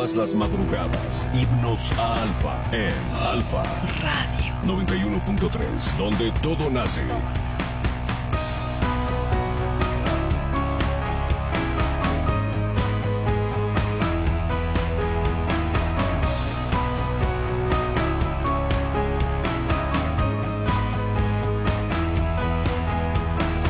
Todas las madrugadas, himnos a Alfa en Alfa Radio 91.3, donde todo nace.